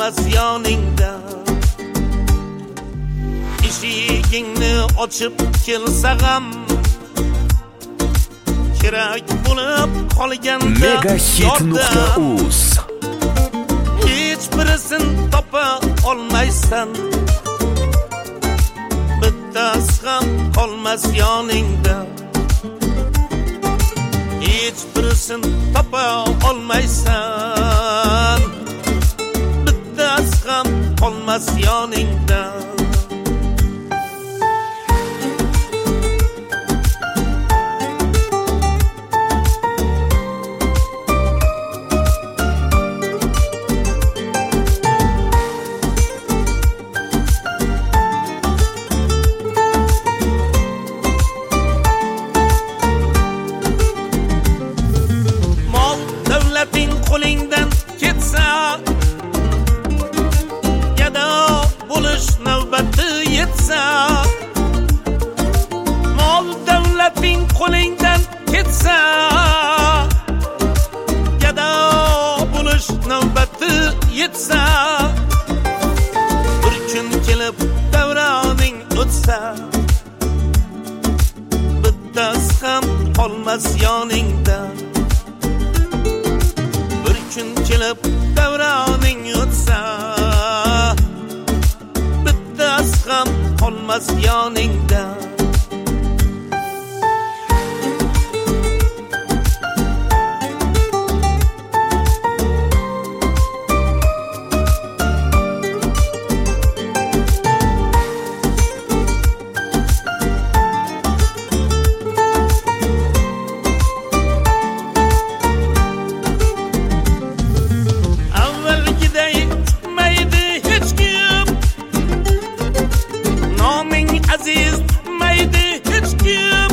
qolmas yoningda. Eshigingni ochib kelsa ham kerak bo'lib qolganda Megahit.uz hech birisin topa olmaysan. Bittasi ham qolmas yoningda. Hech birisin topa olmaysan. Bittasi ham qolmas yoningda. Qo'lingdan ketsa, gado bo'lish navbati yetsa. Mol davlating qo'lingdan ketsa, gado bo'lish navbati yetsa. Bir kun kelib davroning o'tsa, bittasi ham qolmas yoningda. Kun kelib davroning o'tsa, bittasi ham qolmas yoningda. Aziz maydi hech kim,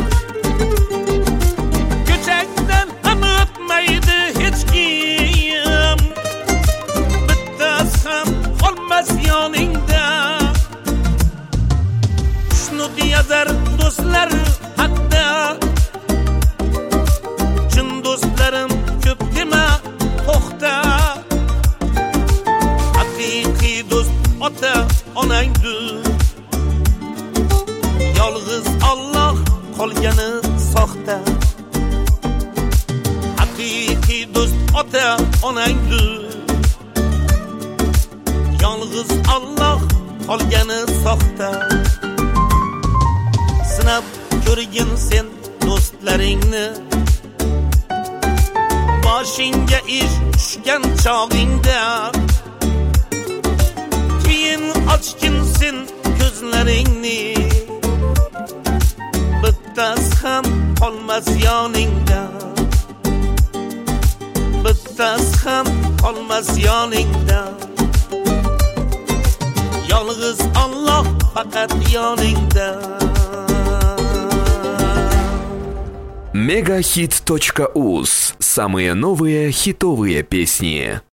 ko'chakdan ham o'tmaydi hech kim. Bittasi ham qolmas yoningda. Shuni yozar do'stlar hatto, chin do'stlarim ko'p dema to'xta. Haqiqiy do'st ota onangdir. Yolg'iz Alloh qolgani soxta. Haqiqiy do'st ota onangdir. Yolg'iz Alloh qolgani soxta. Sinab ko'rgin sen do'stlaringni. Boshingga ish tushgan chog'ingda. Keyin ochgin sen ko'zlaringni. Bittasi ham qolmas yoningda. Bittasi ham qolmas yoningda. Yolg'iz Alloh faqat yoningda. Megahit.uz. Самые новые хитовые песни.